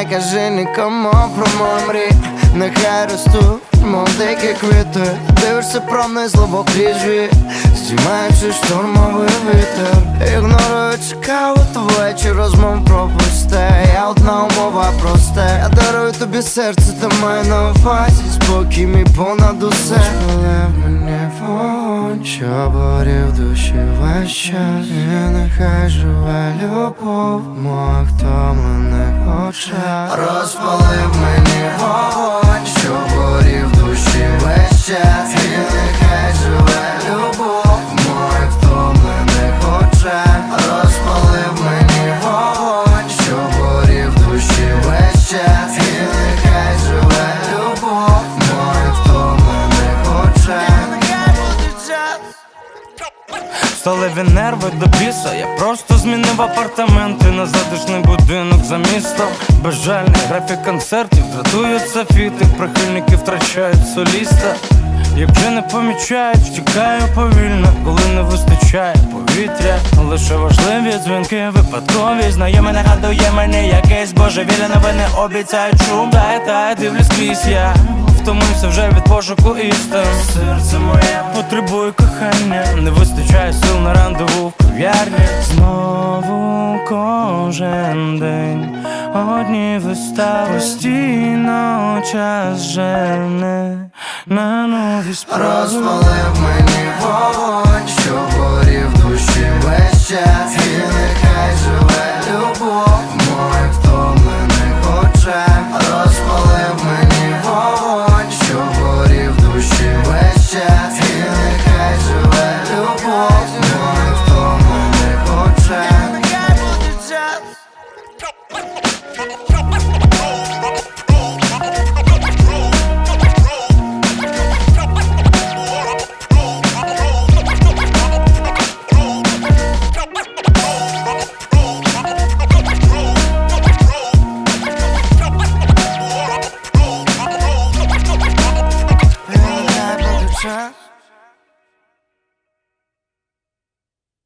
не кажи нікому про мої мрії. Нехай ростуть, мов дикі квіти. Дивишся пронизливо крізь вії, здіймаючи штурмовий вітер. Ігноруючи каву, то вечір розмов про пусте. Я одна умова просте. Я дарую тобі серце, та маю на увазі спокій мій понад усе. Розпалив мені вогонь, що горів в душі весь час. І нехай живе любов в моїх втомлених очах. Розпалив мені вогонь, що горів в душі весь час. І нехай живе любов в моїх втомлених очах. Розпалив мені вогонь, що горів в душі весь час. І нехай живе любов в моїх втомлених очах. Сталеві нерви до біса. Я просто змінив апартаменти на затишний будинок за містом. Безжальний графік концертів, дратують софіти. Прихильники втрачають соліста. Як вже не помічають, втікаю повільно, коли не вистачає повітря. Лише важливі дзвінки, випадкові. Знайомий нагадує мені якесь божевілля. Новини обіцяють шум. Та дивлюсь крізь, я втомився вже від пошуку істин. Серце моє потребує кохання, не вистачає сил на рандеву в кав'ярні. Знову кожен день одні вистави, постійно час жене на нові справи. Розпалив мені вогонь,